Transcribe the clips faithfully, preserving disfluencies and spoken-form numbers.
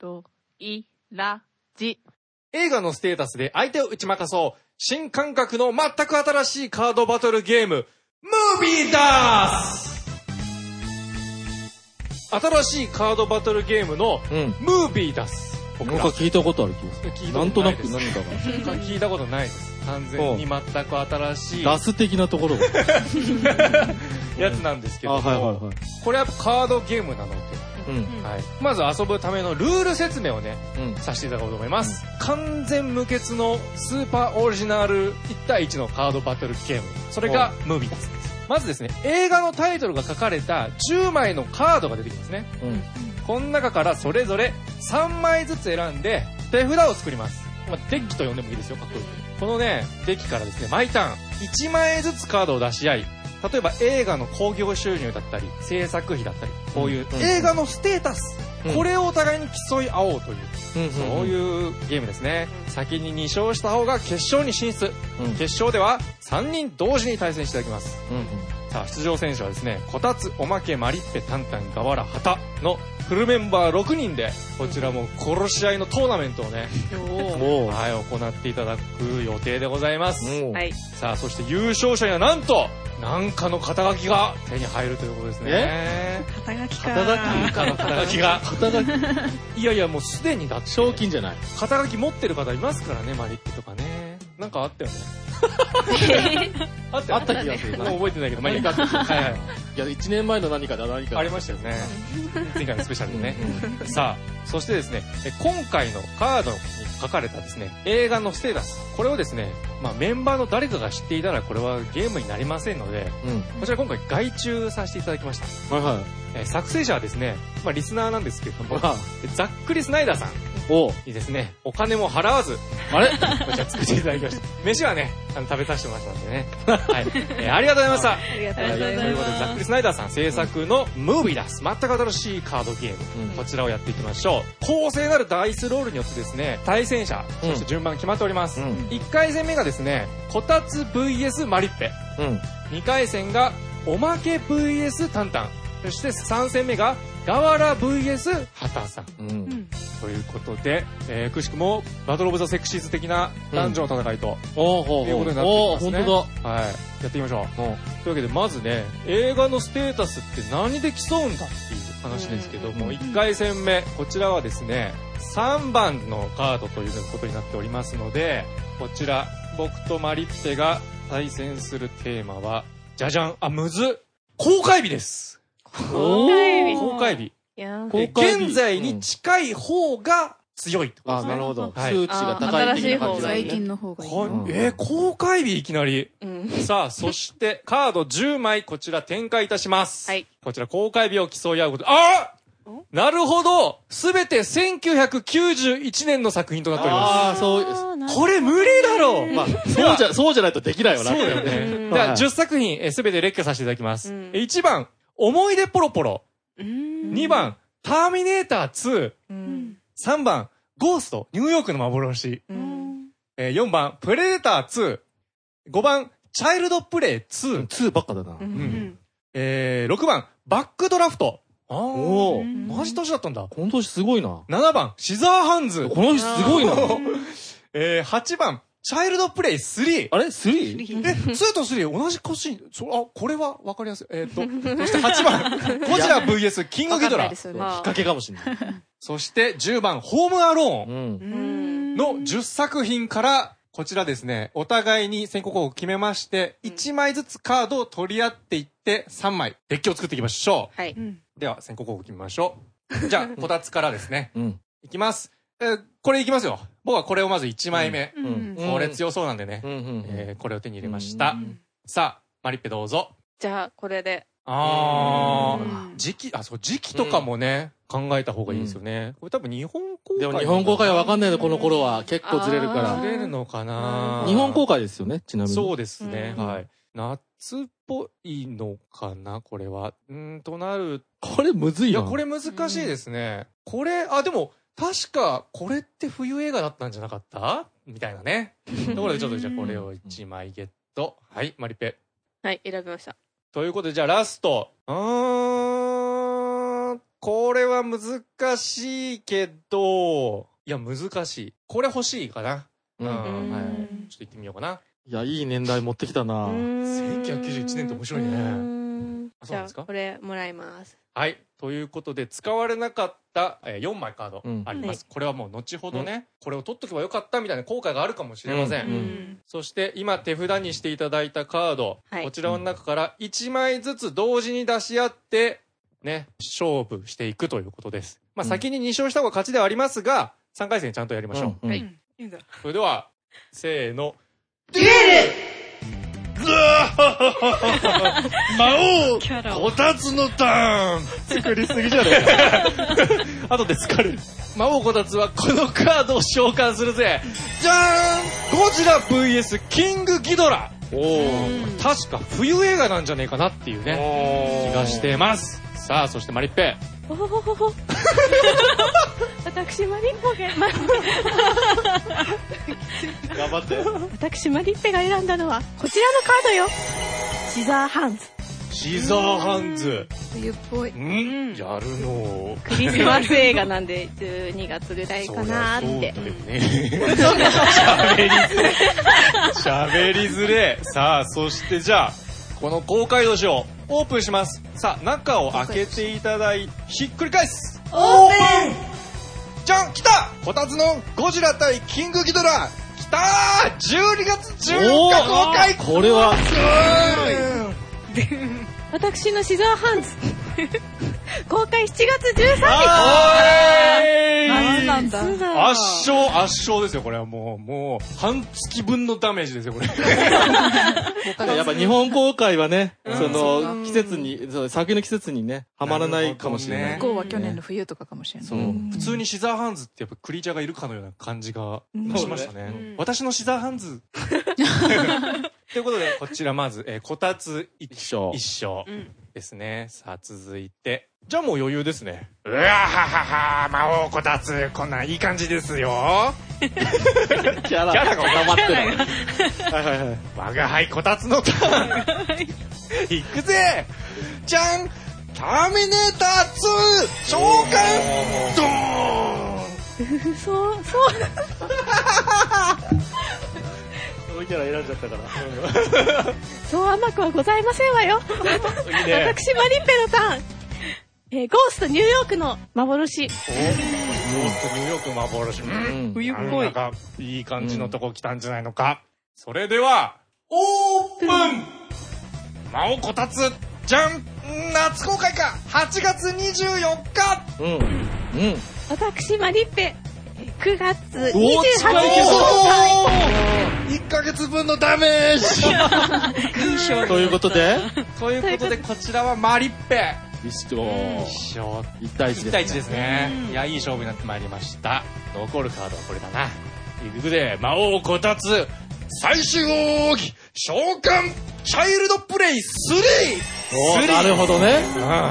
と、い、ら、じ。 映画のステータスで相手を打ち負かそう。新感覚の全く新しいカードバトルゲーム、ムービーダース。新しいカードバトルゲームの、うん、ムービーダース。 なんか聞いたことある気がする。なんとなく何かが。 聞いたことないです。完全に全く新しい。 ダス的なところが。 やつなんですけども、はいはいはい、これはカードゲームなので、うんはい、まず遊ぶためのルール説明をね、うん、させていただこうと思います、うん、完全無欠のスーパーオリジナルいち対いちのカードバトルゲーム、それがムービーです。まずですね、映画のタイトルが書かれたじゅうまいのカードが出てきますね、うん、この中からそれぞれさんまいずつ選んで手札を作ります、まあ、デッキと呼んでもいいですよ、かっこいい。このねデッキからですね、毎ターンいちまいずつカードを出し合い、例えば映画の興行収入だったり制作費だったり、こういう映画のステータス、うん、これをお互いに競い合おうという、うん、そういうゲームですね。先にに勝した方が決勝に進出、うん、決勝ではさんにん同時に対戦していただきます、うんうん、さあ出場選手はですね、こたつ、おまけ、マリッペ、タンタン、ガワラ、ハタのフルメンバーろくにんで、こちらも殺し合いのトーナメントをねはい、行っていただく予定でございます、はい、さあそして優勝者にはなんとなんかの肩書きが手に入るということですね。 肩書きか。 肩書き、なんかの肩書きが。肩書き。いやいや、もうすでにだって。 賞金じゃない。 肩書き持ってる方いますからね、マリッピとかね。なんかあったよね。あった、 あった気がする。 もう覚えてないけど、 何か。はいはい。いや、いちねんまえの何かだ何か。 ありましたよね。前回のスペシャルでね。さあ、そしてですね、今回のカードに書かれたですね、映画のステータス。これをですね、まあメンバーの誰かが知っていたらこれはゲームになりませんので、うん、こちら今回外注させていただきました。はいはい。えー、作成者はですね、まあリスナーなんですけれども、ざっくりスナイダーさんにですね、お金も払わず、あれこちら作っていただきました。飯はね、あの食べさせてもらったんでね。はい。えー、ありがとうございました。 ありがとうございます。 ということで、ざっくりスナイダーさん制作のムービーダス、全く新しいカードゲーム、うん、こちらをやっていきましょう。公正なるダイスロールによってですね、対戦者、そして順番決まっております。うん、いっかい戦目がですね、こたつ ブイエス マリッペ。うん、にかい戦がおまけ ブイエス タンタン。そしてさん戦目がガワラ ブイエス ハタさん、うん、ということで、えー、くしくもバトルオブザセクシーズ的な男女の戦いと、うん、いうことになっていますね。 本当だ。はい。やっていきましょう。というわけでまずね、映画のステータスって何で競うんだっていう話ですけども、いっかい戦目、こちらはですね、さんばんのカードということになっておりますので、こちら僕とマリッペが対戦するテーマは、じゃじゃん、あ、むずっ、公開日です。 公開日。 公開日。現在に近い方が強いってことですね。 あ、なるほど。数値が高い的な感じだね。 最近の方がいい。 えー、公開日いきなり。うん、さあ、そしてカードじゅうまいこちら展開いたします。はい。こちら公開日を競い合うこと。あなるほど、すべてせんきゅうひゃくきゅうじゅういちねんの作品となっております。ああ、そうです。これ無理だろう。まあ、 そうじゃ、そうじゃないとできないよな。 そうだよね。じゃあ、じゅっさくひんすべて列挙させていただきます。いちばん、思い出ポロポロ。にばん、ターミネーターツー。さんばん、ゴースト、ニューヨークの幻。よんばん、プレデターツー。ごばん、チャイルドプレイツー。 ツーばっかだな。 えー、ろくばん、バックドラフト。ああ、同じ年だったんだ。 この年すごいな。 ななばん、シザーハンズ。 この年すごいな。 えー、はちばん、チャイルドプレイスリー。 あれ スリー？ え、ツーとスリー同じ年。そ、あ、これはわかりやすい。えー、っと、そしてはちばん、ゴジラ ブイエス キングギドラ。引っ掛けかもしれない。 そしてじゅうばん、ホームアローンのじゅっさくひんから、こちらですね、お互いに先行候補決めまして、いちまいずつカードを取り合っていってさんまい、デッキを作っていきましょう。はい。では、先行候補決めましょう。じゃあ、こたつからですね。うん。いきます。えー、これいきますよ。僕はこれをまずいちまいめ。うん。これ強そうなんでね。うん。えー、これを手に入れました。さあ、マリッペどうぞ。 じゃあ、これで。 あー、時期、あ、そう、時期とかもね、考えた方がいいですよね。これ多分日本公開。 でも日本公開はわかんないの、この頃は。結構ずれるから。 ずれるのかな。 日本公開ですよね、ちなみに。 そうですね。はい。夏っぽいのかな、これは。うーん、となる。 これむずいな。 いや、これ難しいですね。これ、あ、でも、確か、これって冬映画だったんじゃなかったみたいなね。ところでちょっとじゃあこれをいちまいゲット。はい、マリペ。 はい、選びました。 ということで、じゃあラスト。うーんこれは難しいけど、いや、難しい。これ欲しいかな。うん。はい。ちょっと行ってみようかな。 いや、いい年代持ってきたな。 せんきゅうひゃくきゅうじゅういちねんって面白いね。 じゃあ、これもらいます。 はい。ということで、使われなかったよんまいカードあります。これはもう後ほどね、これを取っとけばよかったみたいな後悔があるかもしれません。そして、今手札にしていただいたカード、こちらの中からいちまいずつ同時に出し合って、ね、勝負していくということです。まあ、先にに勝した方が勝ちではありますが、さんかい戦ちゃんとやりましょう。はい。それでは、せーの。デュエル魔王こたつのターン作りすぎじゃねえ後で疲れる。魔王こたつはこのカードを召喚するぜ。じゃーんゴジラ ブイエス キングギドラ。おー、確か冬映画なんじゃねえかなっていうね気がしてます。さあ、そしてマリッペ。 おほほほほ私マリッペが頑張って私マリッペが選んだのはこちらのカードよ。シザーハンズ。 シザーハンズ冬っぽい。 うんやるのクリスマス映画なんでじゅうにがつぐらいかなーって。 喋りづれ喋りづれ。さあ、そしてじゃあこの公開土をオープンします。さあ、中を開けていただいてひっくり返す。オープン。じゃん、来た。こたつのゴジラ対キングギドラ。来たー。じゅうにがつじゅうよっか公開。 これは私のシザーハンズ公開しちがつじゅうさんにち。 何なんだ。 圧勝圧勝ですよ。これはもうもう半月分のダメージですよこれ。 やっぱ日本公開はね、その季節に先の季節にねはまらないかもしれない。 向こうは去年の冬とかかもしれない。 そう普通にシザーハンズってやっぱクリーチャーがいるかのような感じがしましたね。私のシザーハンズ。ということでこちらまずこたつ一勝一勝ですね。さあ続いてじゃあもう余裕ですね。うわははは魔王こたつこんなんいい感じですよ。 キャラが収まってる。はいはいはい。 我が輩こたつのターンいくぜ。じゃんターミネーターツー召喚ドーン。 そうそうそのキャラ選んじゃったからそう甘くはございませんわよ。いいね、私マリッペのターン、えー、ゴーストニューヨークの幻。おゴーストニューヨークの幻、うん、 冬っぽい。 なんかいい感じのとこ来たんじゃないのか、うん、それではオープン。魔王こたつじゃん夏公開かはちがつにじゅうよっか。うんうん。 私マリッペくがつにじゅうはちにち公開。 いっかげつぶんのダメージ。 ということでということでこちらはマリッペ一勝一勝いち対いちいち対いちですね。いやいい勝負になってまいりました。残るカードはこれだな。いくで魔王こたつ最終奥義召喚チャイルドプレイスリー。 なるほどね。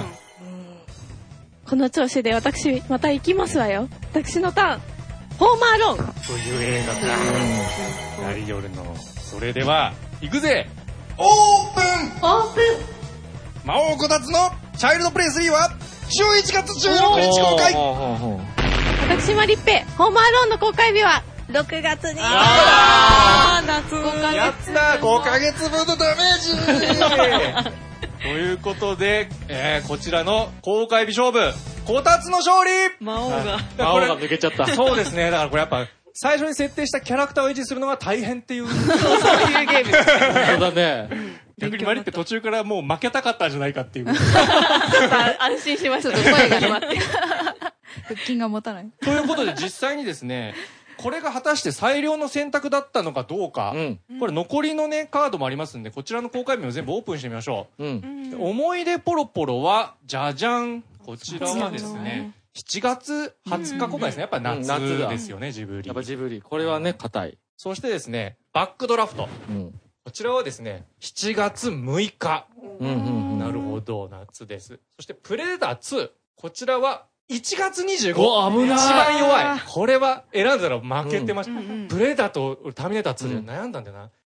この調子で私また行きますわよ。私のターンホーマーローンという映画かやりよるの。それでは行くぜ。オープンオープン。魔王こたつのチャイルドプレイスリーはじゅういちがつじゅうろくにち公開。 私マリッペホーマーローンの公開日はろくがつに。 あー夏ごかげつやったごかげつぶんのダメージ。ということで、えー、こちらの公開日勝負こたつの勝利。 魔王が魔王が抜けちゃった。 そうですね。だからこれやっぱ最初に設定したキャラクターを維持するのが大変っていうそういうゲーム。 そうだね。 逆にマリって途中からもう負けたかったんじゃないかっていう。 安心しましたと声が止まって。 腹筋が持たない。 ということで実際にですね、これが果たして最良の選択だったのかどうか、うん、これ残りのねカードもありますんでこちらの公開日を全部オープンしてみましょう。うん、思い出ポロポロはじゃじゃんこちらはですねしちがつはつか公開ですね。やっぱ夏ですよね、ジブリ。 やっぱジブリこれはね硬い。 そしてですねバックドラフト、うん、こちらはですねしちがつむいか、うんうんうん、なるほど夏です。そしてプレデターツーこちらはいちがつにじゅうご。 お、危ない。 一番弱い。これは選んだら負けてました。うんうんうん、プレデターとターミネーターツーで悩んだんだよな。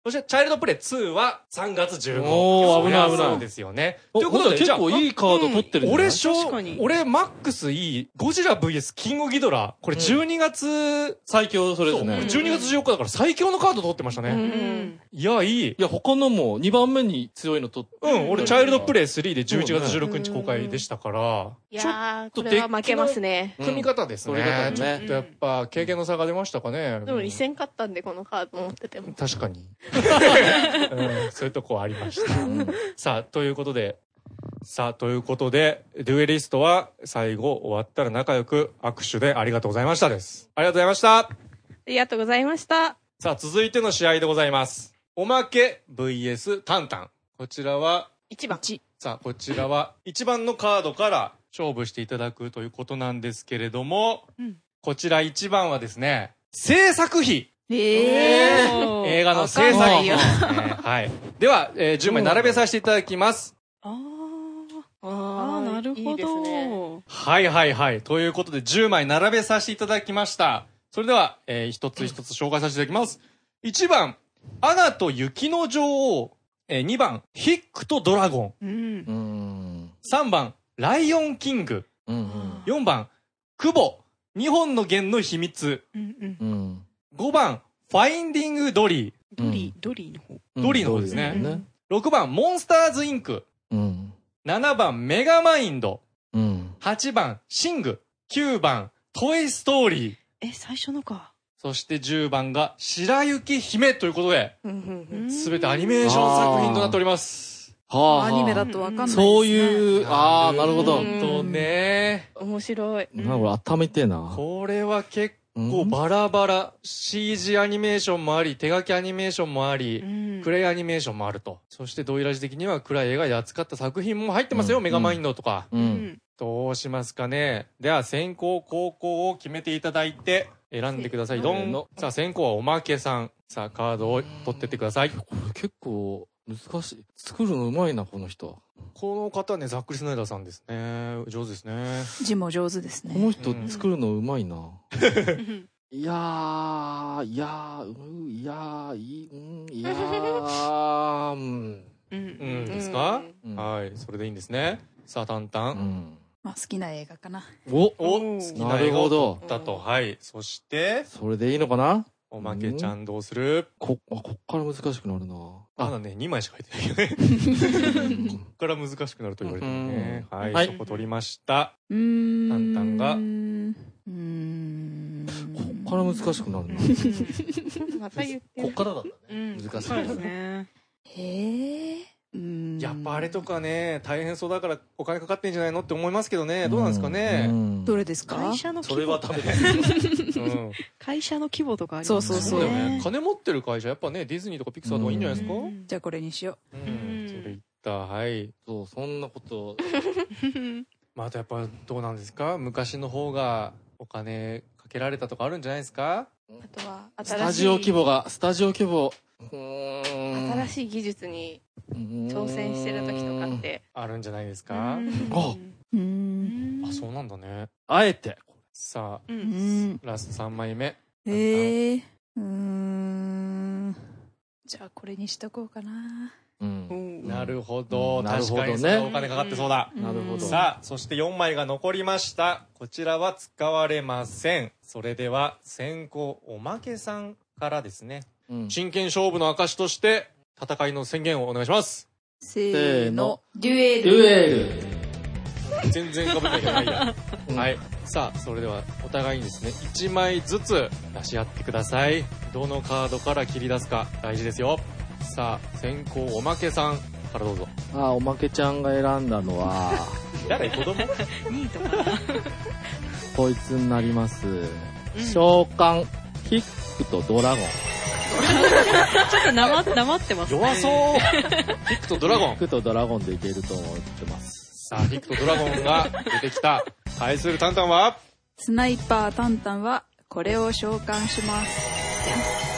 そして、チャイルドプレイツーはさんがつじゅうごにち。 おー、危ない危ない。 そうですよね。 ということで、結構いいカード取ってるんじゃない？ 俺、しょ、俺、マックスいい、ゴジラ ブイエス キングギドラ。これじゅうにがつ、 最強、それですね。 じゅうにがつじゅうよっかだから最強のカード取ってましたね。いや、いい。 いや、他のもにばんめに強いの取って。 うん、俺、チャイルドプレイスリーでじゅういちがつじゅうろくにち公開でしたから。 いやー、これは負けますね。 組み方ですね。ちょっとやっぱ、経験の差が出ましたかね。 でも一戦勝ったんで、このカード持ってても。 確かに。そういうとこありました。さあ、ということで、さあ、ということで、デュエリストは最後終わったら仲良く握手でありがとうございましたです。ありがとうございました。 ありがとうございました。 さあ、続いての試合でございます。おまけ ブイエス タンタン。こちらは、 いちばん。 さあ、こちらはいちばんのカードから勝負していただくということなんですけれども、うん、こちらいちばんはですね、制作費。 えー、 映画の制作費、ね。はい。では、えー、じゅうまい並べさせていただきます。 ああ、ああ、なるほど。いいですね。 はいはいはい。ということでじゅうまい並べさせていただきました。それでは、えー、一つ一つ紹介させていただきます。いちばん、アナと雪の女王。えー、にばん、ヒックとドラゴン。うん、さんばん、ライオンキング。うんうん、よんばん、クボ、にほんの弦の秘密。うんうん、ごばん、ファインディングドリー。 ドリー、ドリーの方。 ドリーの方ですね。うん、ろくばん、モンスターズインク。うん、ななばん、メガマインド。うん、はちばん、シング。きゅうばん、トイストーリー。 え、最初のか。 そしてじゅうばんが、白雪姫ということで、すべてアニメーション作品となっております。 はあ、アニメだとわかんないですね。 そういう、ああ、なるほど。 本当ね。 面白い。 なんかこれ頭痛いな。 これは結構バラバラ。シージー アニメーションもあり、手書きアニメーションもあり、暗いアニメーションもあると。そしてドイラジ的には暗い映画で扱った作品も入ってますよ。メガマインドとか。どうしますかね。では先行後攻を決めていただいて、選んでください。どん。さあ、先行はおまけさん。さあ、カードを取ってってください。これ結構難しい。作るのうまいな、この人。 この方ね、ザックリ・スナイダーさんですね。上手ですね。 字も上手ですね。 この人作るのうまいな。いやー、いやー、いやー、いい、いやー、うん。 うんですか？はい。それでいいんですね。さあ、タンタン。 まあ、好きな映画かな。 お、お、好きな映画を撮ったと。はい。そして、 それでいいのかな？ おまけちゃんどうする？ こ、あ、こっから難しくなるな。 まだね、にまいしか入ってないよね。こっから難しくなると言われてるね。はい。そこ取りました。タンタンが。うーん。こっから難しくなるな。 また言ってこっからだったね。難しいですね。へえ。 やっぱあれとかね、大変そうだからお金かかってんじゃないのって思いますけどね。どうなんですかね。 どれですか？ 会社の規模。それは多分。 会社の規模とかありますね。そうそうそう。 金持ってる会社、やっぱね、ディズニーとかピクサーとかいいんじゃないですか？ じゃあこれにしよう。うん。それ言った。はい。 そう、そんなこと。 まあ、あとやっぱどうなんですか？昔の方がお金かけられたとかあるんじゃないですか？ あとは、 スタジオ規模が、スタジオ規模。 新しい技術に挑戦してる時とかってあるんじゃないですか？ あ、 あ、そうなんだね。 あえて。 さあ、ラストさんまいめ。 ええ、うーん。じゃあこれにしとこうかな。 なるほど。確かにね。お金かかってそうだ。 なるほど。 さあ、そしてよんまいが残りました。こちらは使われません。それでは先行おまけさんからですね。真剣勝負の証として戦いの宣言をお願いします。 せーの、デュエル。 デュエル。全然かぶっていけないや。はい。さあ、それではお互いにですね、いちまいずつ出し合ってください。どのカードから切り出すか大事ですよ。さあ、先行おまけさんからどうぞ。 ああ、おまけちゃんが選んだのは、 誰？子供？ にいとか。 こいつになります。召喚、ヒックとドラゴン。 ちょっとなま、なまってますね。 弱そう。ヒックとドラゴン。 ヒックとドラゴンでいけると思ってます。 さあ、ヒックとドラゴンが出てきた。対するタンタンはスナイパータンタンはこれを召喚します。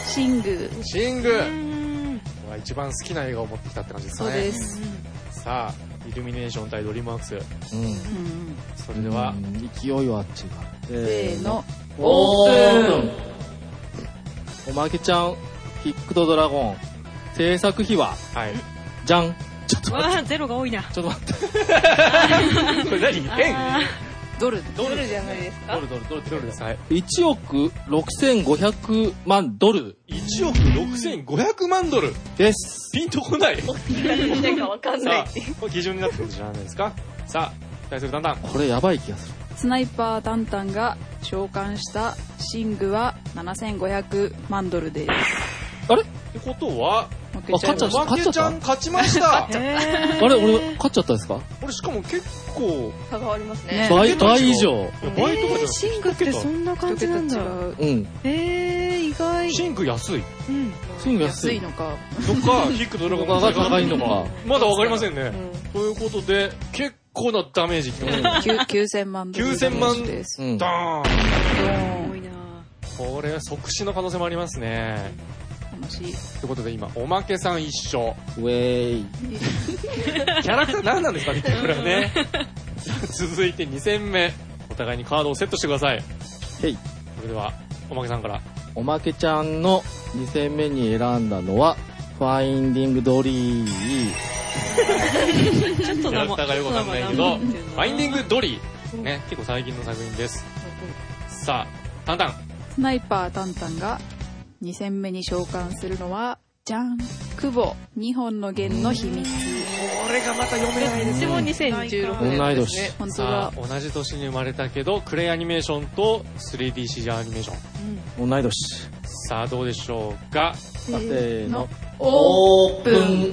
シング。 シング。これは一番好きな映画を持ってきたって感じですかね。 そうです。 さあ、イルミネーション対ドリームワークス。うん。それでは、 勢いはあっちが。 せーの。 オープン。おまけちゃん、ヒックとドラゴン。 制作費は、 はい。 じゃん。 ちょっと待って。ゼロが多いな。 ちょっと待って。 これ何？円？ ドル。 ドルじゃないですか。 ドルドルドルドルです。はい。 いちおくろくせんごひゃくまんドル。 いちおくろくせんごひゃくまんドルです。 ピンとこない。 何してかわかんないって。 さあ、これ基準になってることじゃないですか。さあ、対するタンタン。 これやばい気がする。 スナイパータンタンが召喚した寝具はななせんごひゃくまんドルです。 あれってことは、 負けちゃいました。 おまけちゃん勝ちました。 あれ俺勝っちゃったんですか？ これしかも結構差がありますね。 倍、倍以上。 倍とかじゃなくて。 シングってそんな感じなんだ。 うんん。 えー、意外。 シング安い。 うん。 シング安い安いのか。 どっか、ヒックどれが高いのか。 まだわかりませんね。ということで、結構なダメージきてます。 きゅうせんまんドル。 きゅうせんまんです。 うん。 ダーン。 多いな。 これは即死の可能性もありますね。 楽しい。 ということで今、おまけさん一緒。 ウェイ。 キャラクター何なんですかね、これね。続いてに戦目。お互いにカードをセットしてください。 へい。 それでは、おまけさんから。 おまけちゃんのに戦目に選んだのは、ファインディングドリー。 ちょっとキャラクターがよくわかんないけど、ファインディングドリー。 ー。 ね、結構最近の作品です。さあ、タンタン。 スナイパータンタンがに戦目に召喚するのは、じゃん、久保にほんの弦の秘密。 これがまた読めないですね。 うちもにせんじゅうろくねん同いですね。 年。 本当さだあ。同じ年に生まれたけどクレイアニメーションと スリーディーシージー アニメーション。 同い年。 さあどうでしょうか。 せーの。 オープン。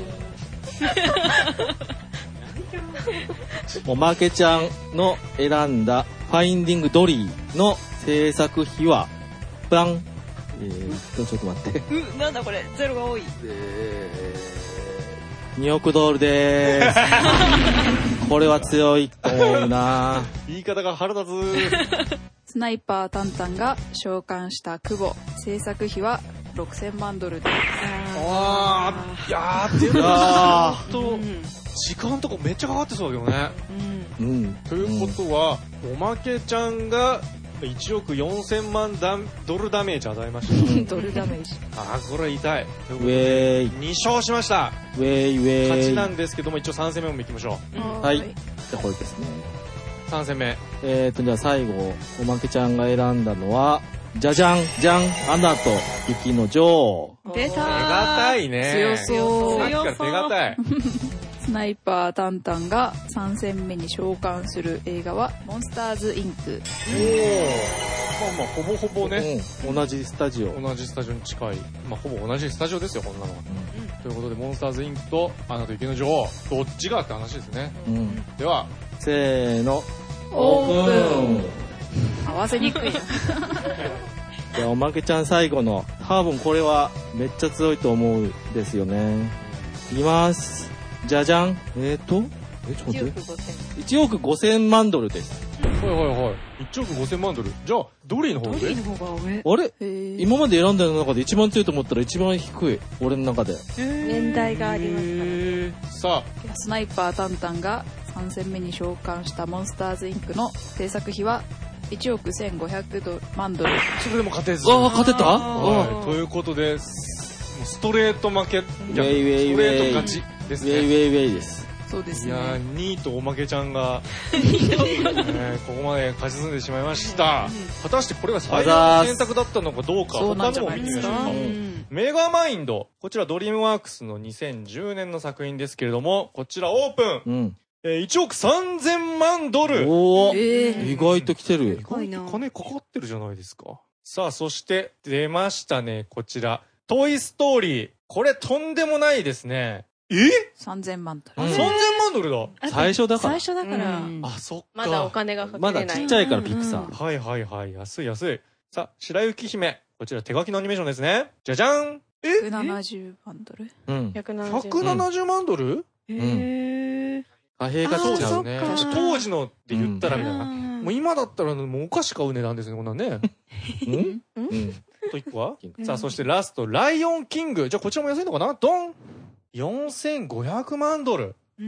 おまけちゃんの選んだファインディングドリーの制作費は、バン。えーっと、ちょっと待って。 う、なんだこれ、ゼロが多い。 えー、におくドルでーす。これは強いと思うな。 言い方が腹立つ。 スナイパータンタンが召喚した久保。制作費はろくせんまんドルです。 あー、いやーっていうのはと時間とかめっちゃかかってそうだけどね。 うん。 ということは、おまけちゃんがいちおくよんせんまんドルダメージ与えました。 ドルダメージ。 あー、これは痛い。 ウェイ。 に勝しました。 ウェイウェイ。 勝ちなんですけども、一応さん戦目も行きましょう。はい。じゃあこれですね。 さん戦目。 えーと、じゃあ最後、おまけちゃんが選んだのは、じゃじゃん、じゃん、アナと雪の女王。 出たー。 手堅いね。 強そう。 さっきから手堅い。 スナイパータンタンがさん戦目に召喚する映画はモンスターズインク。 おー。まあまあ、ほぼほぼね、 うん、同じスタジオ。 同じスタジオに近い。まあ、ほぼ同じスタジオですよ、こんなのは。うん、ということで、モンスターズインクとアナと雪の女王、どっちがって話ですね。 うん、 では、 せーの、 オープン。合わせにくい。 じゃあ、おまけちゃん最後の、多分これはめっちゃ強いと思うんですよね。いきます。じゃじゃん。えーと、え、ちょっと待って。いちおくごせんまんドルです。 はいはいはい。いちおくごせんまんドル。じゃあ、ドリーの方でドリーの方が上。 あれ今まで選んだ中で一番強いと思ったら一番低い。俺の中で。 年代がありますから。 さあ。スナイパータンタンがさん戦目に召喚したモンスターズインクの制作費はいちおくせんごひゃくまんドル。 それでも勝てず。 ああ、勝てた、 はい、ということで、ストレート負け。 ウェイウェイウェイ。 ストレート勝ちですね。 ウェイウェイウェイです。 そうですね。 いやー、にいとおまけちゃんが、ね、ここまで勝ち進んでしまいました。果たしてこれが最良の選択だったのかどうか、 そうなんじゃ他のも見てみましょうか。メガマインド。こちらドリームワークスのにせんじゅうねんの作品ですけれども、こちらオープン。うん、えー、いちおくさんぜんまんドル。 おー、えー、意外と来てる。 意外と金かかってるじゃないですか。さあ、そして出ましたね、こちら。トイストーリー。これとんでもないですね。え ? さんぜんまんドル。 さんぜんまんドルだ。 最初だから。 最初だから。 あ、そっか。 まだお金がかけれない。 まだちっちゃいからピクサー。 はいはいはい。安い安い。さあ、白雪姫。こちら手書きのアニメーションですね。じゃじゃん。 え ?ひゃくななじゅうまんドル。 うん。 ひゃくななじゅうまんドルへぇ貨幣がちゃうね。 当時のって言ったらみたいな。もう今だったらもうお菓子買う値段ですね、こんなんね。うんうん。といっこはさあ、そしてラスト、ライオンキング。じゃあこちらも安いのかなドンよんせんごひゃくまんドル。 うん。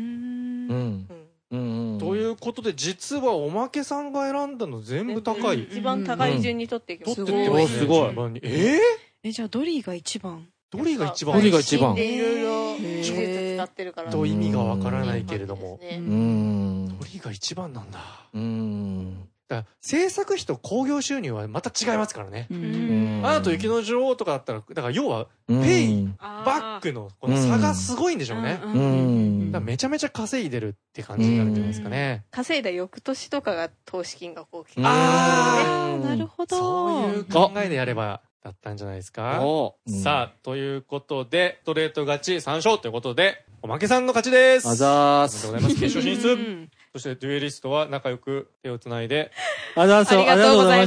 うん。ということで、実はおまけさんが選んだの全部高い。 一番高い順に取っていきます。 取っていきます。 すごい。 ええ、じゃあドリーが一番。 どれが一番どれが一番いろいろ技術使ってるから。 と意味がわからないけれども。 うーん。 どれが一番なんだ。 うーん。 だから制作費と興行収入はまた違いますからね。 ううん。 アナと雪の女王とかだったら、だから要は、ペイ、バックのこの差がすごいんでしょうね。 うん。 だからめちゃめちゃ稼いでるって感じになるんじゃないですかね。 稼いだ翌年とかが投資金が大きい。 ああ、なるほど。 そういう考えでやればだったんじゃないですか。さあ、ということで、ストレート勝ちさん勝ということで、おまけさんの勝ちです。 あざーす。 おめでとうございます。決勝進出。そしてデュエリストは仲良く手をつないで。 あざーす。ありがとうございました。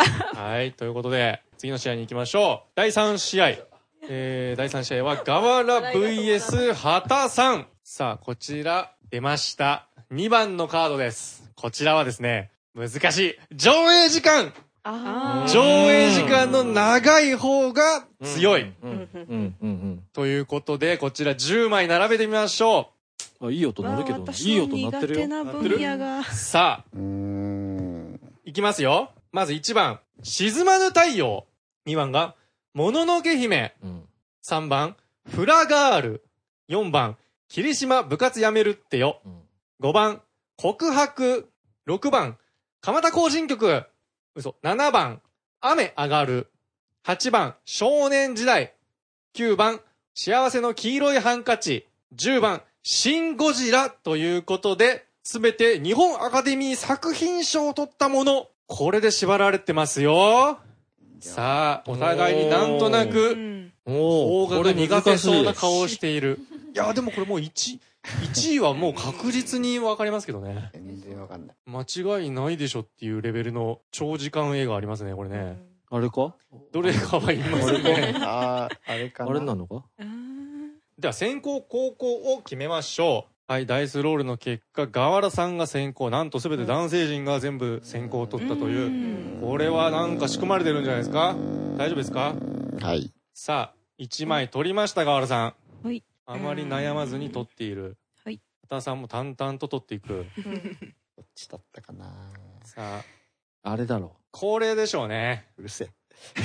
はい、ということで、次の試合に行きましょう。だいさん試合。えー、だいさん試合は、ガワラ ブイエス 畑さん。さあ、こちら、出ました。にばんのカードです。こちらはですね、難しい。上映時間上映時間の長い方が強い。ということで、こちらじゅうまい並べてみましょう。あ、いい音鳴るけど、いい音鳴ってるよ。 な分野がさあ、いきますよ。まずいちばん、沈まぬ太陽。にばんが、もののけ姫。うん、さんばん、フラガール。よんばん、霧島部活やめるってよ。うん、ごばん、告白。ろくばん、蒲田行進曲。嘘。ななばん、雨上がる。はちばん、少年時代。きゅうばん、幸せの黄色いハンカチ。じゅうばん、シン・ゴジラということで、すべて日本アカデミー作品賞を取ったもの。これで縛られてますよ。さあ、お互いになんとなく、邦画が苦手そうな顔をしている。いや、でもこれもういち、いちいはもう確実にわかりますけどね。 全然わかんない。 間違いないでしょっていうレベルの長時間映画ありますね、これね。 あれかどれかは言いますね。 ああ、あれかな。 あれなのかでは先攻後攻を決めましょう。はい、ダイスロールの結果、ガワラさんが先攻。なんとすべて男性陣が全部先攻を取ったという。これはなんか仕組まれてるんじゃないですか？大丈夫ですか？ はい。 さあ、いちまい取りました、ガワラさん。 はい。 あまり悩まずに取っている。 はい。 畑さんも淡々と取っていく。 どっちだったかな。 さあ、あれだろう。 これでしょうね。 うるせえ。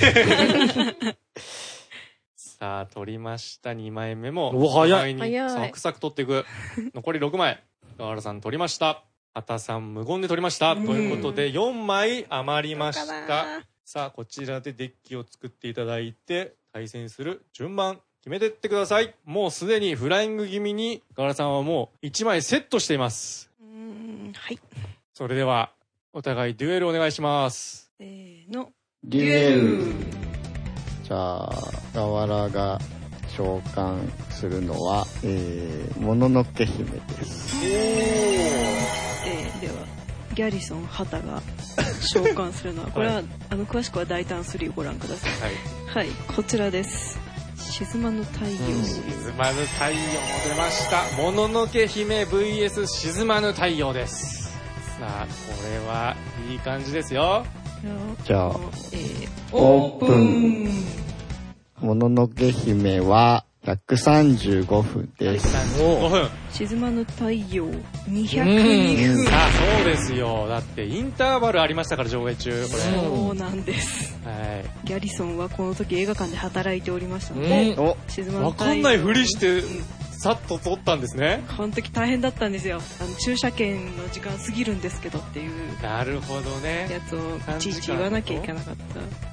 さあ、取りました。にまいめも。 お、早い。サクサク取っていく。残りろくまい。ガワラさん取りました。畑さん無言で取りました。ということで、よんまい余りました。さあ、こちらでデッキを作っていただいて、対戦する順番、決めてってください。もうすでにフライング気味に、ガワラさんはもういちまいセットしています。 うーん、はい。 それでは、お互いデュエルお願いします。 せーの。 デュエル。じゃあ、ガワラが召喚するのは、えー、もののけ姫です。 おー。えー、では、ギャリソン・ハタが召喚するのは、これは、はい、あの、詳しくは大胆スリーをご覧ください。はい。はい、こちらです。沈まぬ太陽。 沈まぬ太陽も出ました。もののけ姫 ブイエス 沈まぬ太陽です。さあ、これはいい感じですよ。 じゃあ、えー、オープン。もののけ姫はひゃくさんじゅうごふんです。 ひゃくさんじゅうごふん。 沈まぬ太陽にひゃくにふん。 さあ、そうですよ。だってインターバルありましたから上映中。これそうなんです。 はい。 ギャリソンはこの時映画館で働いておりましたので、 沈まぬ太陽。わかんないふりして。さっと取ったんですね。 この時大変だったんですよ。あの駐車券の時間過ぎるんですけどっていうなるほどねやつをいちいち言わなきゃいけなかった。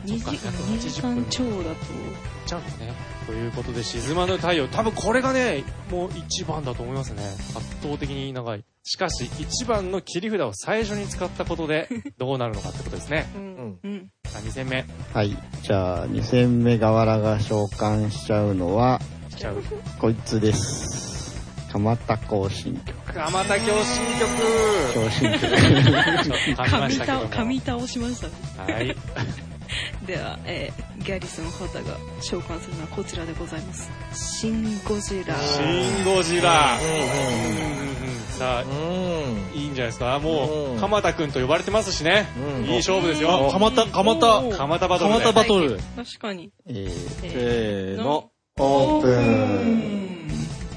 にじかん超だとちゃうのね。ということで沈まぬ太陽、多分これがねもういちばんだと思いますね。圧倒的に長い。しかしいちばんの切り札を最初に使ったことでどうなるのかってことですね。うんうん。さあに戦目。 はい。じゃあに戦目ガワラが召喚しちゃうのはちゃうこいつです。蒲田行進曲。 蒲田行進曲。 行進曲。 噛み倒しましたね。 はい。 では、えー、ギャリソン・ハタが召喚するのはこちらでございます。シン・ゴジラ。 シン・ゴジラ。さあ、いいんじゃないですか。もう蒲田くんと呼ばれてますしね。いい勝負ですよ。 蒲田蒲田蒲田バトル。 蒲田バトル。 確かに。 えー、 せーの。 オープン。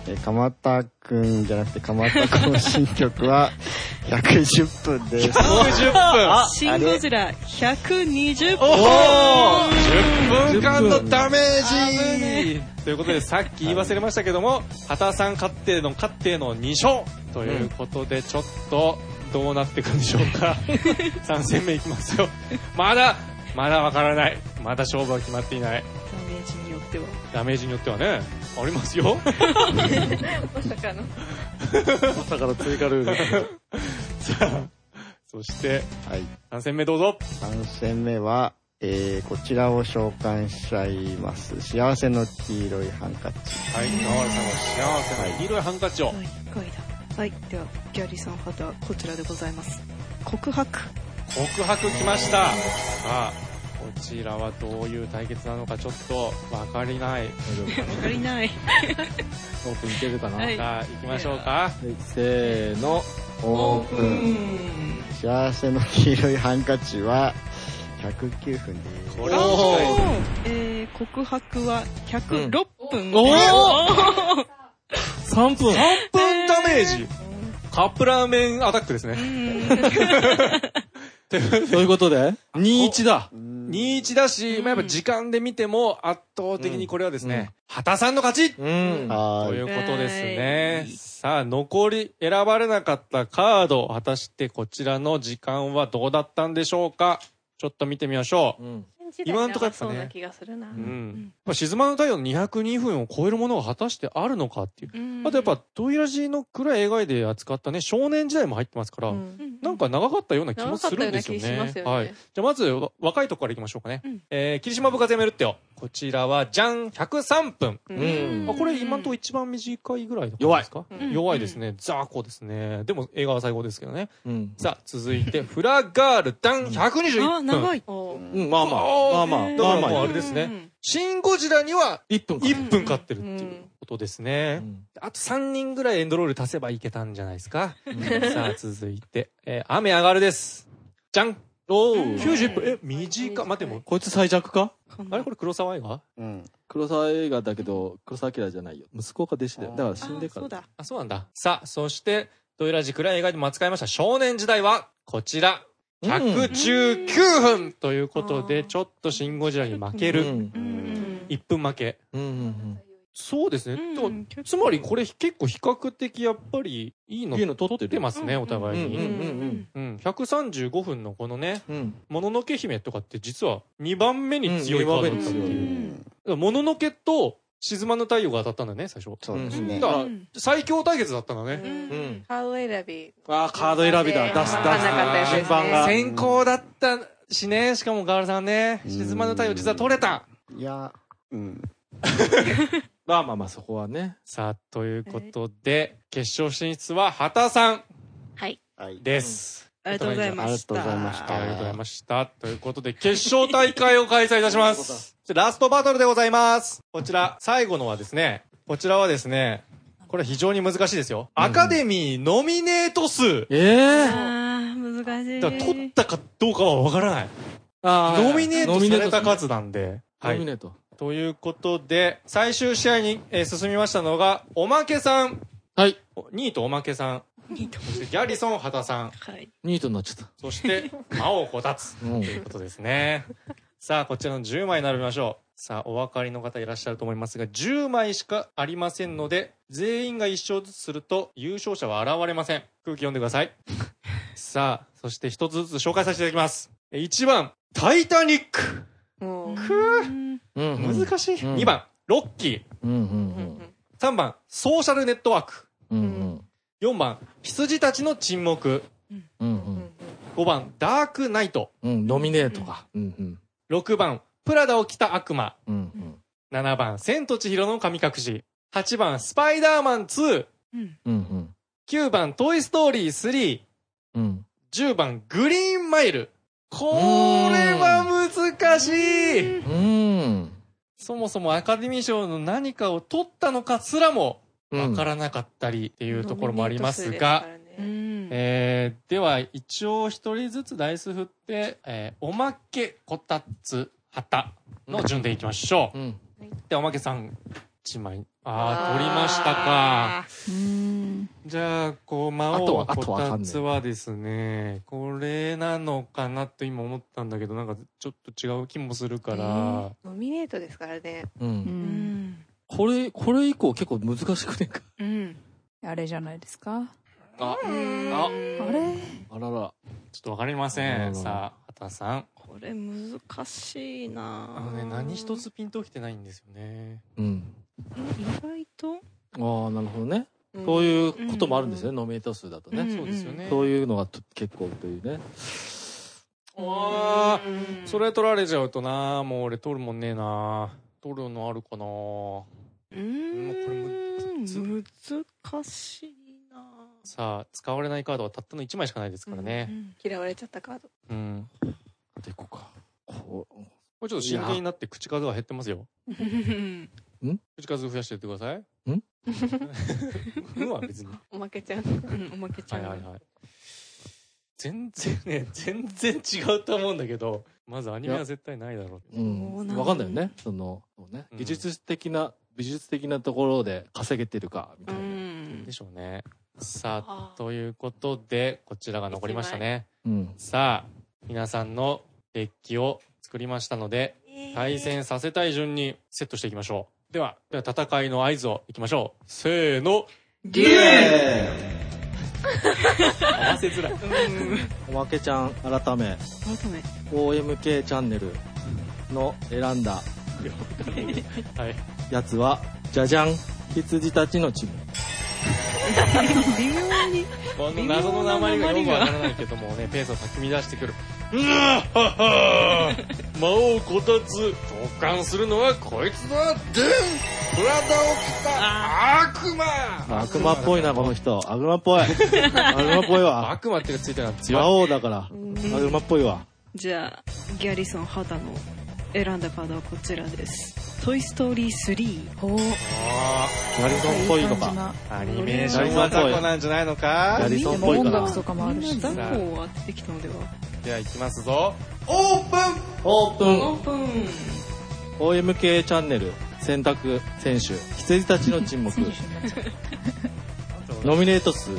え、鎌田くんじゃなくて鎌田くんの新曲はひゃくじゅっぷんです。ひゃくじゅっぷんシン・ゴジラひゃくにじゅっぷん。 おー !じゅっぷんかんのダメージということで、さっき言い忘れましたけども、畑さん勝っての勝ってのに勝ということで、ちょっとどうなっていくんでしょうか。さん戦目いきますよ。まだ、まだわからない。まだ勝負は決まっていない。 ダメージによっては。 ダメージによってはね、ありますよ。 まさかの。 まさかの追加ルール。 さあ、そして、はい、さん戦目どうぞ。 さん戦目は、えー、こちらを召喚しちゃいます。幸せの黄色いハンカチ。 はい、川原さんは幸せの黄色いハンカチを。はい、 はい、では、ギャリソン旗はこちらでございます。告白。 告白来ました。さあ、こちらはどういう対決なのかちょっとわかりない。わかりない。 オープンいけるかな、 はい、さあ、行きましょうか。 はい、せーの、オープン。 幸せの黄色いハンカチは、ひゃくきゅうふんです。 これはえー、告白はひゃくろっぷん。 うん、おーさんぷん。 さんぷんダメージ。カップラーメンアタックですね。 ということで、にたいいちだ。 にたいいちだし、まあ、やっぱ時間で見ても圧倒的にこれはですね、畑さんの勝ち、うん、ということですね。さあ、残り選ばれなかったカード、果たしてこちらの時間はどうだったんでしょうか。ちょっと見てみましょう。うん、今のところやっぱね、 そうな気がするな。うん。 まあ、静まぬ太陽のにひゃくにふんを超えるものが果たしてあるのかっていう。うん、あとやっぱ、トイラジの暗い映画で扱ったね、少年時代も入ってますから、うん、なんか長かったような気もするんですよね。よねはい。じゃあまず、若いとこから行きましょうかね。うん、えー、霧島部活やめるってよ。こちらは、じゃん、ひゃくさんぷん。うん。あ、これ今のところ一番短いぐらいだったんですか？弱い。弱いですね。ザーコですね。でも映画は最後ですけどね。うん。さあ、続いて、フラガール、ダン、ひゃくにじゅういっぷん。あ、長い。 うん、まあまあ。まあまあ。 だからもうあれですね。シン・ゴジラにはいっぷんか。いっぷん勝ってるっていうことですね。あとさんにんぐらいエンドロール足せばいけたんじゃないですか。さあ、続いて、えー、雨上がるです。じゃんおー。きゅうじゅういっぷん。え、短っ。待っても。 こいつ最弱かあれこれ黒沢映画うん。黒沢映画だけど、黒沢明じゃないよ。息子か弟子だよ。だから死んでから。 そうだ。 あ、そうなんだ。さあ、そして、ドイラジ暗い映画でも扱いました少年時代は、こちら。ひゃくじゅうきゅうふんということで、ちょっとシン・ゴジラに負ける。いっぷん負け。そうですね。つまりこれ結構比較的やっぱりいいの取ってますね、お互いに。ひゃくさんじゅうごふんのこのね、もののけ姫とかって実はにばんめに強いカードだったっていう。もののけと、静まぬ太陽が当たったんだね、最初。 そうですね。 だから、最強対決だったんだね。 カード選び。 ああ、カード選びだ。出す、出す。順番が。 先行だったしね、しかもガールさんね、静まぬ太陽実は取れた。 いや、うん。 まあまあまあ、そこはね。 さあ、ということで、決勝進出は、畑さん。 はい。 です。 ありがとうございました。 ありがとうございました。 ありがとうございました。ということで、決勝大会を開催いたします。ラストバトルでございます。こちら、最後のはですね、こちらはですね、これ非常に難しいですよ。アカデミーノミネート数。 ええ。 ああ、難しい。 だから取ったかどうかはわからない。ノミネートされた数なんで。 ノミネート。 ということで、最終試合に、えー、進みましたのが、おまけさん。 はい。 にいとおまけさん。 にいと。 そしてギャリソン、畑さん。 はい。 にいとになっちゃった。 そして、青こたつ。ということですね。さあ、こちらのじゅうまい並べましょう。さあ、お分かりの方いらっしゃると思いますが、じゅうまいしかありませんので、全員がいっ勝ずつすると、優勝者は現れません。空気読んでください。さあ、そして一つずつ紹介させていただきます。いちばん、タイタニック。くー。難しい。にばん、ロッキー。さんばん、ソーシャルネットワーク。よんばん、羊たちの沈黙。ごばん、ダークナイト。 ノミネートか。 ろくばん、プラダを着た悪魔。ななばん、千と千尋の神隠し。はちばん、スパイダーマンツー。きゅうばん、トイストーリースリー。じゅうばん、グリーンマイル。これは難しい。そもそもアカデミー賞の何かを取ったのかすらもわからなかったりっていうところもありますが、えー、では一応一人ずつダイス振って、えー、おまけこたつ旗の順でいきましょう。うん、でおまけさんちまい。あー、取りましたか。 うーん。 じゃあ、こう、魔王こたつはですね、これなのかなと今思ったんだけど、なんかちょっと違う気もするから。えー、 ノミネートですからね。 うん。うん、これ、これ以降結構難しくねえか。 うん。あれじゃないですか。 あ、あ、あれあらら。 ちょっとわかりません。さあ、畑さん。 これ難しいなあのね、何一つピンときてないんですよね。 うん。 意外とああ、なるほどね。そういうこともあるんですね、ノミネート数だとね。 そうですよね。 そういうのが結構というね。 ああ、それ取られちゃうとな、もう俺取るもんねえな。取るのあるかな。うん、もうこれ難しいな。 さあ、使われないカードはたったのいちまいしかないですからね。 うんうん、嫌われちゃったカード。 うん。 あといこうか。こう。 これちょっと真剣になって口数が減ってますよ。ん口数増やしていってください。んうんは別に。 おまけちゃん。 うん、おまけちゃん。 はいはいはい。全然ね、全然違うと思うんだけど、まずアニメは絶対ないだろう。 うん。わかんないよね。その、ね、技術的な、美術的なところで稼げてるか、みたいな。 でしょうね。さあ、ということで、こちらが残りましたね。うん、さあ、皆さんのデッキを作りましたので、対戦させたい順にセットしていきましょう。では、では戦いの合図をいきましょう。せーの。 デュエー合わせづらい。 おまけちゃん改め。改め。オーエムケー チャンネルの選んだやつは、じゃじゃん。羊たちのチーム。 微妙に。 この謎の名前がよくわからないけどもね、ペースをかき乱してくる。うわはは魔王こたつ召喚するのはこいつだ。でんプラダを着た悪魔。 悪魔っぽいなこの人。悪魔っぽい。悪魔っぽいわ。 悪魔っていうかついてるのは強い。 魔王だから悪魔っぽいわ。 じゃあギャリソン肌の選んだカードはこちらです。トイストーリースリー。おー、 ギャリソンっぽいのか。 アニメーションは雑魚なんじゃないのか。 ギャリソンっぽいかな。 音楽とかもあるし。 雑魚を当ててきたのでは。 では行きますぞ。オープンオープンオープンオーエムケー チャンネル選択選手羊たちの沈黙ノミネート数、はい、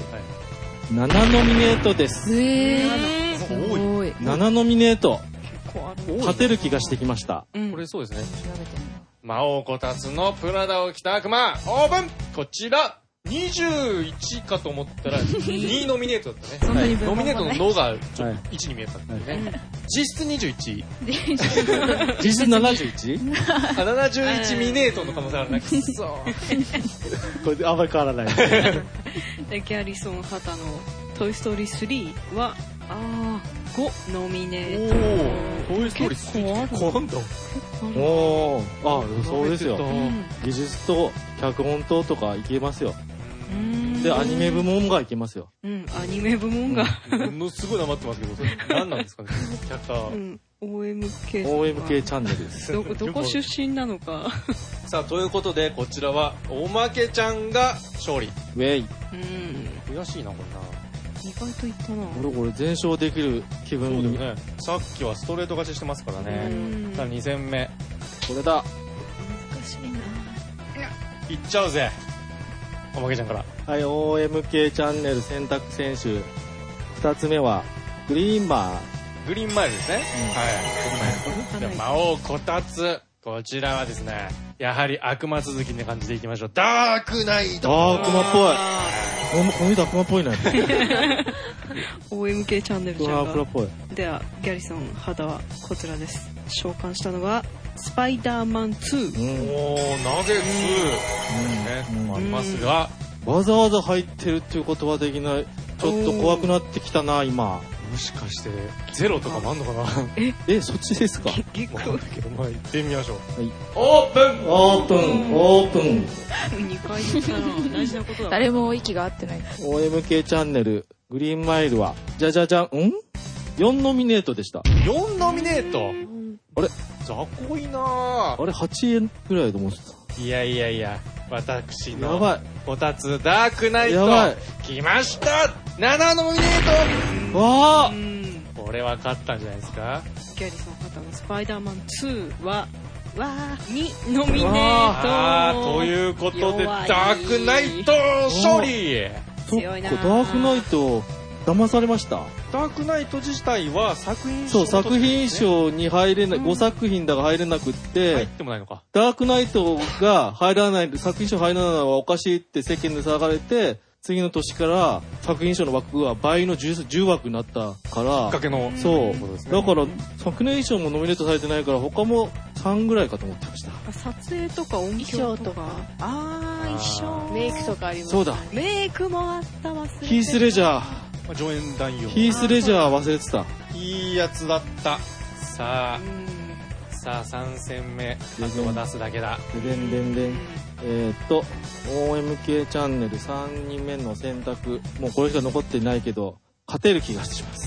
ななノミネートです。 えー、すごい。 ななノミネート。勝てる気がしてきました。 うん、これそうですね。魔王こたつのプラダを着た悪魔オープン。こちらにじゅういちかと思ったらにノミネートだったね。はい、ノミネートののがちょっといちに見えたんだよね。はい、実質にじゅういち。 実質ななじゅういち？ あ、ななじゅういちミネートの可能性あるね。くそこれあんまり変わらない。 ギャリソン肌のトイストーリースリーは、あー、ごノミネート。トイストーリースリー今度おー、あ、そうですよ。うん、技術と脚本ととかいけますよ。で、アニメ部門がいけますよ。 うん、アニメ部門が。 ものすごいなまってますけど、それ何なんですかね、キャラクター。うん、 オーエムケー。 オーエムケー チャンネルです。 ど、どこ出身なのか。 さあ、ということで、こちらは、おまけちゃんが勝利。 ウェイ。 うん。 悔しいな、これな。 意外といったな。 俺これ全勝できる気分に。そうだよね。さっきはストレート勝ちしてますからね。さあ、に戦目。 これだ。 難しいな。 いっちゃうぜ。おまけちゃんから。 はい、オーエムケー チャンネル選択選手。二つ目は、グリーンマー。グリーンマイルですね。うん、はい。グリーンマイル。魔王こたつ。こちらはですね、やはり悪魔続きな感じでいきましょう。ダークナイト。 あー、悪魔っぽい。この人悪魔っぽいね。 オーエムケー チャンネルちゃんが。 悪魔っぽい。 では、ギャリソン肌はこちらです。召喚したのは、スパイダーマンツー。 うん、おー、なぜツー、うんね、ありますが、 わざわざ入ってるっていうことはできない。ちょっと怖くなってきたな、今。 もしかしてゼロとかもあんのかな。 ええ、そっちですか。 結構だけど、まあ行ってみましょう。 はい、 オープンオープンオープン。 にかい言ったら大事なことだ。 誰も息が合ってない。 オーエムケー チャンネルグリーンマイルはじゃじゃじゃん、んよんノミネートでした。 よんノミネート。 あれ雑魚いな。 あれはちえんぐらいと思ってた。 いやいやいや、私のやばいこたつダークナイトやばい来ました。ななノミネート。わあ、 これは勝ったんじゃないですか。 ギャリソン肌のスパイダーマンツーはわーにノミネート。 あーということでダークナイト勝利。 強いな。 ダークナイト騙されました。 ダークナイト自体は作品賞、 そう作品賞に入れない、うん、ごさく品だが入れなくって、 入ってもないのか。 ダークナイトが入らない作品賞入らないのはおかしいって世間で騒がれて、次の年から作品賞の枠が倍の 10, じゅう枠になったから、 きっかけのそう、だから作年賞もノミネートされてないから他もさんぐらいかと思ってました。 撮影とか音響とか、あー衣装、メイクとかあります。 そうだ、 メイクもあった。忘れてた。 ヒースレジャー、 上演男優、 ヒースレジャー忘れてた。 いいやつだった。さあさあさん戦目、あとは出すだけだ。 でんでんでん。えー、っと オーエムケー チャンネルさんにんめの選択、もうこれしか残ってないけど勝てる気がします。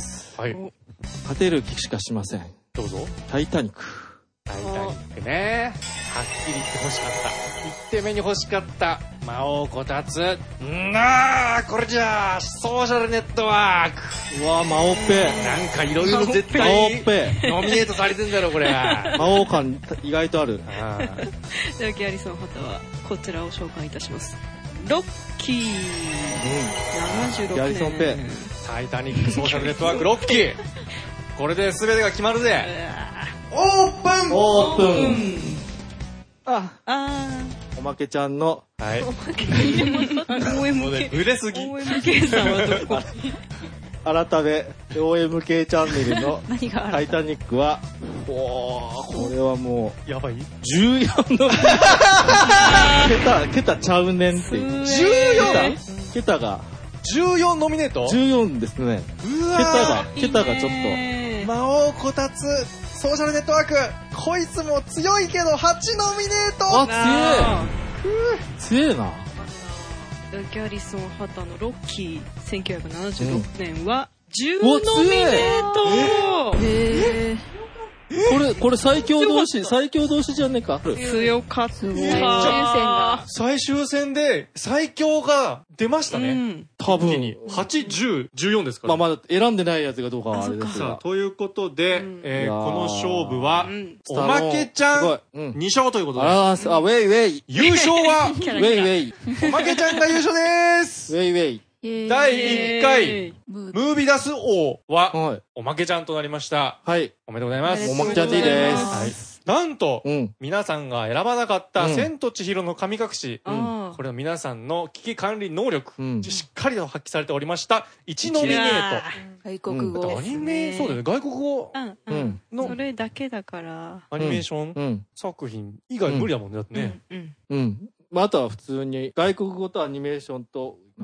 はい。 勝てる気しかしません。 どうぞ。 タイタニック。 タイタニックね。はっきり言って欲しかった。いってんめに欲しかった魔王こたつ。なあこれじゃあソーシャルネットワーク。 うわ魔王ペなんかいろいろ絶対魔王ペノミネートされてんだろこれ。 魔王感意外とある。 あではギャリソン畑はこちらを紹介いたします。ロッキー、うん、ななじゅうろくねん。 ギャリソンペタイタニックソーシャルネットワークロッキー。これで全てが決まるぜ。オープンオープン。ああおまけちゃんの、 はい、 おまけちゃん オーエムケー売れすぎ。 オーエムケー さんはどこ改め オーエムケー チャンネルの何があるタイタニックはおーこれはもうやばいじゅうよんの桁桁ちゃうねんっていうじゅうよん桁がじゅうよんノミネートじゅうよんですね。 うわ桁が桁がちょっと魔王こたつソーシャルネットワーク、こいつも強いけどはちノミネート。 あ強え強えな。 ギャリソン畑のロッキーせんきゅうひゃくななじゅうろくねんはじゅうノミネート。 へえ。これこれ最強同士最強同士じゃねえか。 強かった。最終戦が最終戦で最強が出ましたね。うん、 多分はち、じゅう、じゅうよんですから。 まあまだ選んでないやつがどうかはあれですが。 ということで、うん、えー、この勝負は、うん、おまけちゃんに勝ということです。 ああ、ウェイウェイ。 優勝は、 ウェイウェイ。 おまけちゃんが優勝です。 ウェイウェイ。 だいいっかいムービーダス王は、はい、おまけちゃんとなりました。 はい。 おめでとうございます。 おまけちゃん D です。 はい。なんと、うん、皆さんが選ばなかった、うん、千と千尋の神隠し、うん、これは皆さんの危機管理能力、うん、しっかりと発揮されておりました。いちノミネート。 外国語、 うん。アニメ、そうだよね。外国語の、それだけだから。 アニメーション作品以外無理だもんね。だってね。 うん。うん。まあ、あとは普通に外国語とアニメーションと、 うん、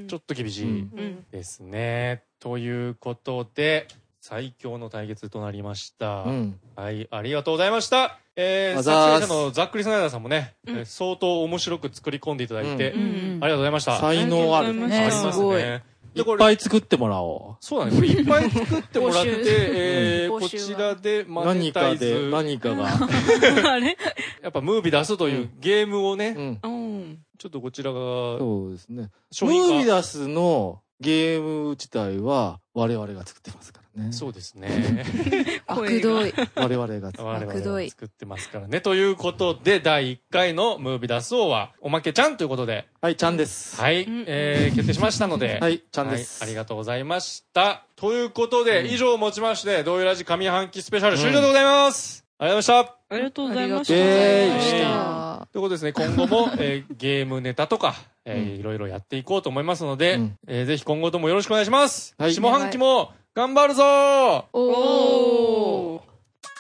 ちょっと厳しいですね。ということで、最強の対決となりました。うん、はい、ありがとうございました。えー、作者のザックリ・スナイダーさんもね、うん、相当面白く作り込んでいただいて、うんうんうん、ありがとうございました。 才能あるね。 ありますね。 いっぱい作ってもらおう。 そうだね。これいっぱい作ってもらって、えー、こちらでマネタイズ。 何かで、何かが。あれやっぱムービー出すというゲームをね、うん、ちょっとこちらが、 そうですね。ムービー出すのゲーム自体は我々が作ってますからね。 そうですね。 悪どい。 我々が作ってますからね。ということで、だいいっかいのムービーダス王は、おまけちゃんということで。 はい、ちゃんです。 はい、えー、決定しましたので。 はい、ちゃんです、 はい。ありがとうございました。ということで、うん、以上をもちまして、どういうラジ上半期スペシャル終了でございます。うん、ありがとうございました。 ありがとうございました。 えー、ということですね、今後も、えー、ゲームネタとか、えー、いろいろやっていこうと思いますので、うん、えー、ぜひ今後ともよろしくお願いします。はい、下半期も頑張るぞー。 おー。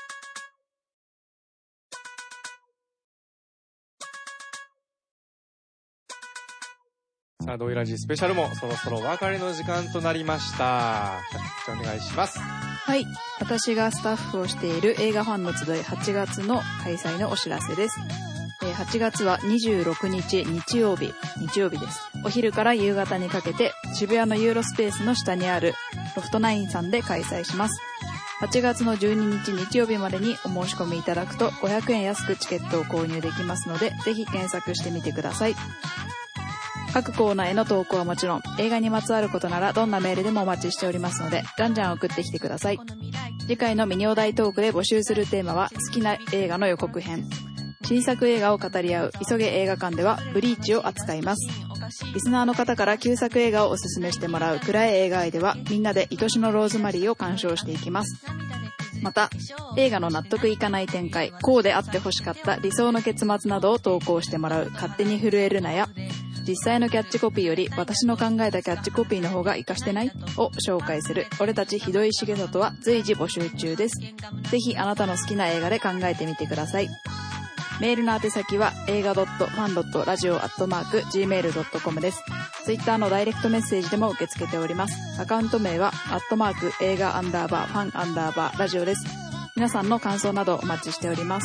さあ、ドイラジスペシャルもそろそろお別れの時間となりました。じゃあ、お願いします。 はい。私がスタッフをしている映画ファンの集いはちがつの開催のお知らせです。はちがつはにじゅうろくにち日曜日、日曜日です。お昼から夕方にかけて渋谷のユーロスペースの下にあるロフトナインさんで開催します。はちがつのじゅうににち日曜日までにお申し込みいただくとごひゃくえん安くチケットを購入できますので、ぜひ検索してみてください。 各コーナーへの投稿はもちろん、映画にまつわることならどんなメールでもお待ちしておりますので、じゃんじゃん送ってきてください。次回のミニお題トークで募集するテーマは、好きな映画の予告編。新作映画を語り合う急げ映画館では、ブリーチを扱います。リスナーの方から旧作映画をおすすめしてもらう暗い映画愛では、みんなで愛しのローズマリーを鑑賞していきます。また、映画の納得いかない展開、こうであってほしかった理想の結末などを投稿してもらう勝手に震えるなや、実際のキャッチコピーより私の考えたキャッチコピーの方が活かしてないを紹介する俺たちひどいしげさとは随時募集中です。ぜひあなたの好きな映画で考えてみてください。メールの宛先は映画 .fan.radio アットマーク ジーメール ドットコム です。ツイッターのダイレクトメッセージでも受け付けております。アカウント名はアットマーク映画アンダーバーファンアンダーバーラジオです。皆さんの感想などお待ちしております。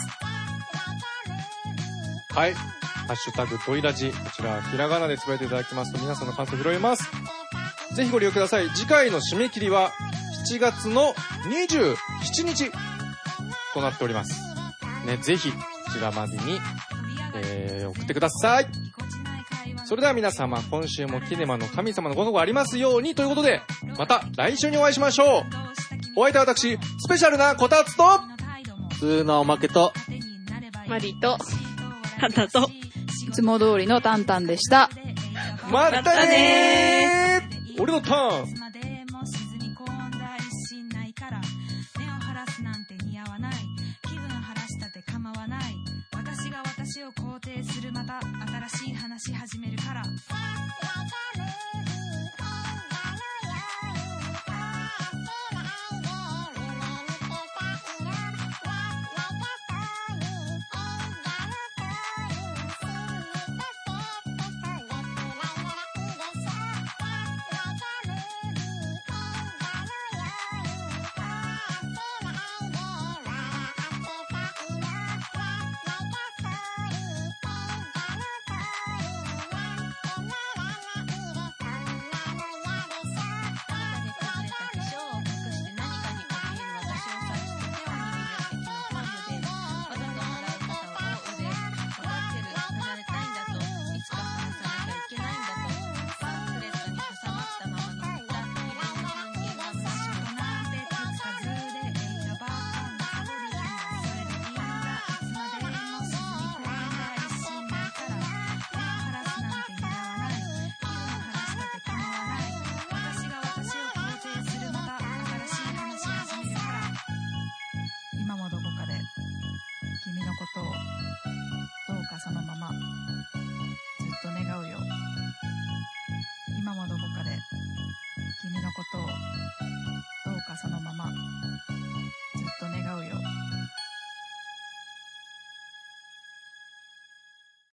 はい、ハッシュタグドイラジ、こちらひらがなでつぶやいていただきますと皆さんの感想拾えます。ぜひご利用ください。次回の締め切りはしちがつのにじゅうしちにちとなっておりますね。ぜひこちらまでに、えー、送ってください。それでは皆様、今週もキネマの神様のごとくありますようにということで、また来週にお会いしましょう。お相手は私、スペシャルなこたつと普通のおまけとマリとハタといつも通りのタンタンでした。 またねー。俺のターン。私を肯定する、また新しい話始めるから。そのままずっと願うよ。今もどこかで君のことを